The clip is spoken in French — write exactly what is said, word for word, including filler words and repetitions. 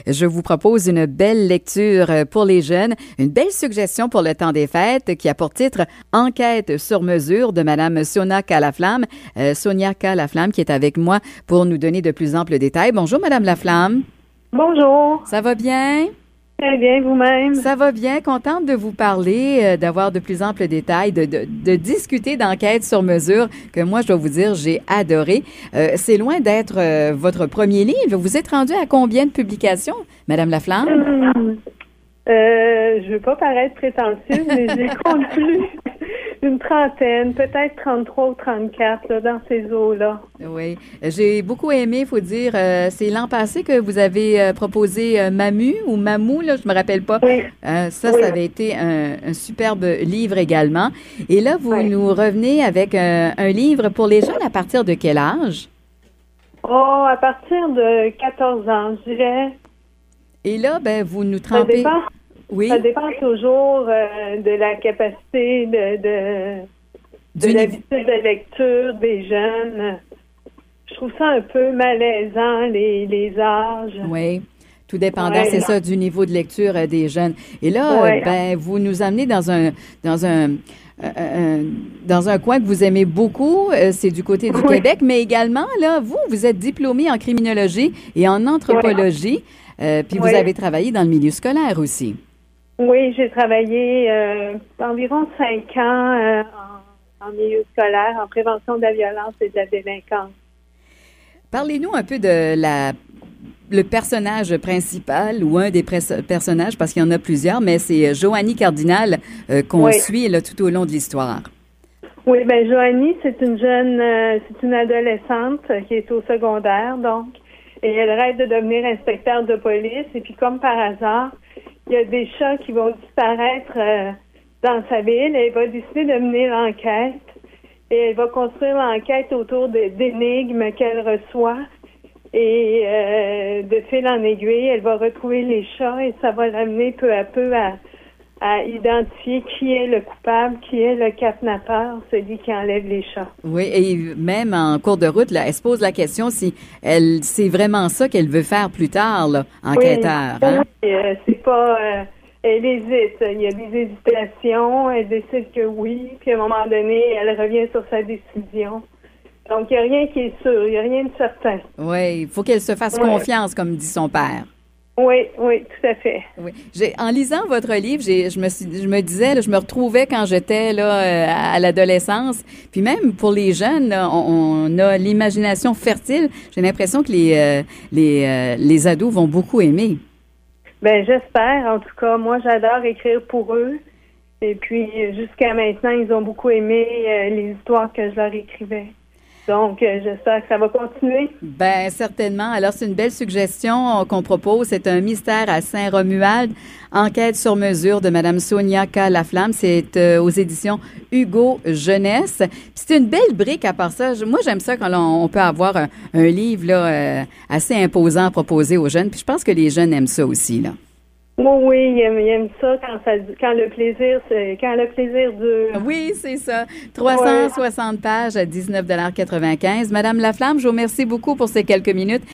je vous propose une belle lecture pour les jeunes, une belle suggestion pour le temps des fêtes qui a pour titre « Enquête sur mesure » de Madame Sonia K. Laflamme. Euh, Sonia K. Laflamme qui est avec moi pour nous donner de plus amples détails. Bonjour, Madame Laflamme. Bonjour. Ça va bien? Très bien, vous-même? Ça va bien. Contente de vous parler, euh, d'avoir de plus amples détails, de, de, de discuter d'enquête sur mesure que moi, je dois vous dire, j'ai adoré. Euh, c'est loin d'être euh, votre premier livre. Vous êtes rendu à combien de publications, Madame Laflamme? Hum, euh, je veux pas paraître prétentieuse, mais j'ai compte plus. Une trentaine, peut-être trente-trois ou trente-quatre, là, dans ces eaux-là. Oui. J'ai beaucoup aimé, il faut dire, euh, c'est l'an passé que vous avez euh, proposé euh, Mamu ou Mamou, là, je me rappelle pas. Oui. Euh, ça, Oui. ça avait été un, un superbe livre également. Et là, vous Oui. nous revenez avec un, un livre pour les jeunes à partir de quel âge? Oh, à partir de quatorze ans, je dirais. Et là, ben, vous nous Ça trempez... dépend, Oui, ça dépend toujours euh, de la capacité de, de, de Du l'habitude de lecture des jeunes. Je trouve ça un peu malaisant, les, les âges. oui. Tout dépendant, Ouais. c'est ça, du niveau de lecture euh, des jeunes. Et là, Ouais. euh, ben, vous nous amenez dans un, dans un, euh, euh, dans un coin que vous aimez beaucoup, euh, c'est du côté du Oui. Québec, mais également, là, vous, vous êtes diplômé en criminologie et en anthropologie, euh, puis vous Oui. avez travaillé dans le milieu scolaire aussi. Oui, j'ai travaillé euh, environ cinq ans euh, en, en milieu scolaire, en prévention de la violence et de la délinquance. Parlez-nous un peu de la le personnage principal ou un des pres- personnages, parce qu'il y en a plusieurs, mais c'est Joanie Cardinal euh, qu'on Oui. suit là, tout au long de l'histoire. Oui, ben Joanie, c'est une jeune, euh, c'est une adolescente euh, qui est au secondaire, donc, et elle rêve de devenir inspecteur de police. Et puis, comme par hasard, il y a des chats qui vont disparaître euh, dans sa ville. Et elle va décider de mener l'enquête. Et elle va construire l'enquête autour de- d'énigmes qu'elle reçoit. Et euh, de fil en aiguille, elle va retrouver les chats et ça va l'amener peu à peu à, à identifier qui est le coupable, qui est le kidnappeur, celui qui enlève les chats. Oui, et même en cours de route, là, elle se pose la question si elle c'est vraiment ça qu'elle veut faire plus tard, là, enquêteur. Oui, Hein? oui, euh, c'est pas... euh, elle hésite. Il y a des hésitations. Elle décide que oui. Puis à un moment donné, elle revient sur sa décision. Donc, il n'y a rien qui est sûr. Il n'y a rien de certain. Oui, il faut qu'elle se fasse Ouais. confiance, comme dit son père. Oui, oui, tout à fait. Oui. J'ai, en lisant votre livre, j'ai, je me suis, je me disais, là, je me retrouvais quand j'étais là euh, à, à l'adolescence. Puis même pour les jeunes, là, on, on a l'imagination fertile. J'ai l'impression que les euh, les euh, les ados vont beaucoup aimer. Ben, j'espère. En tout cas, moi, j'adore écrire pour eux. Et puis, jusqu'à maintenant, ils ont beaucoup aimé euh, les histoires que je leur écrivais. Donc, euh, j'espère que ça va continuer. Ben certainement. Alors c'est une belle suggestion euh, qu'on propose. C'est un mystère à Saint-Romuald, enquête sur mesure de Madame Sonia K. Laflamme. C'est euh, aux éditions Hugo Jeunesse. Puis c'est une belle brique à part ça. Je- Moi j'aime ça quand on, on peut avoir un, un livre là euh, assez imposant à proposer aux jeunes. Puis je pense que les jeunes aiment ça aussi là. Oui, oui, ils aiment, ils aiment ça quand, ça quand le plaisir, c'est, quand le plaisir dure. Oui, c'est ça. trois cent soixante pages à dix-neuf dollars quatre-vingt-quinze. Madame Laflamme, je vous remercie beaucoup pour ces quelques minutes.